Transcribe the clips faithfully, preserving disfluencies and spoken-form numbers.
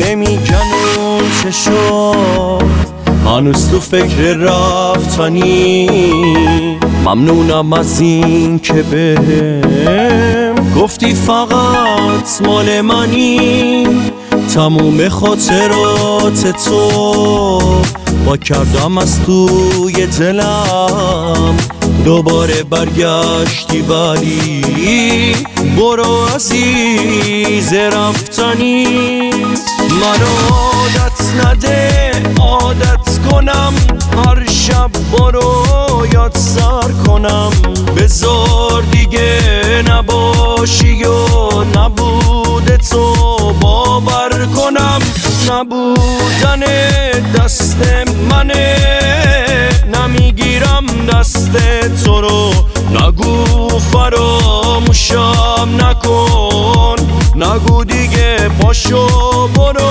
نمیگن اون چه شد. هنوز تو فکر رفتنی، ممنونم از این که بهم گفتی فقط مال منی. تموم خاطرات تو با کردم از توی دلم، دوباره برگشتی ولی برو عزیز رفتنی. منو عادت نده عادت کنم، هر شب برو یاد سر کنم. بذار دیگه نباشی و نبوده تو باور کنم. نبودن دست منه، نمیگیرم دست تو رو. نگو فراموشم نکن، نگو دیگه پاشو برو.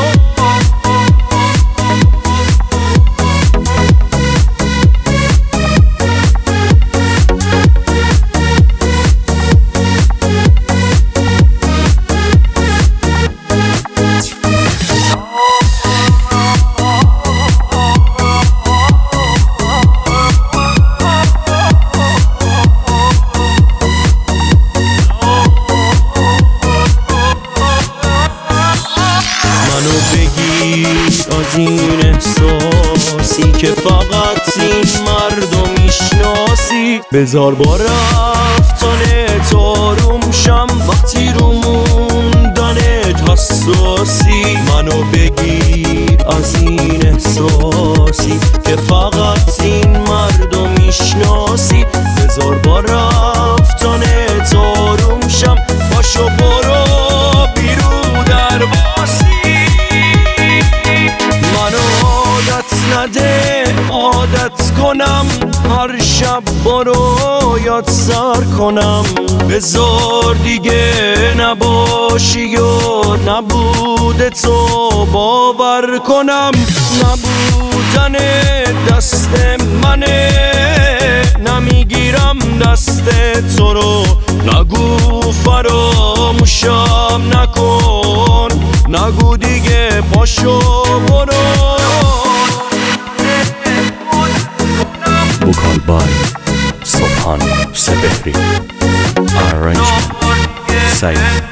از این احساسی که فقط این مردم میشناسی، بذار با رفتن تاروم شم وقتی رو موندنت حساسی. منو بگیر از این احساسی که فقط این مردم میشناسی، بذار با رفتن تاروم شم پاشو برو بیرو در باسی. نده عادت کنم، هر شب برو یاد سر کنم. بذار دیگه نباشی و نبوده تو باور کنم. نبودن دست منه، نمیگیرم دست تو رو. نگو فراموشم نکن، نگو دیگه پاشو برو. Vocal by Subhan Sabehri. Arrangement Said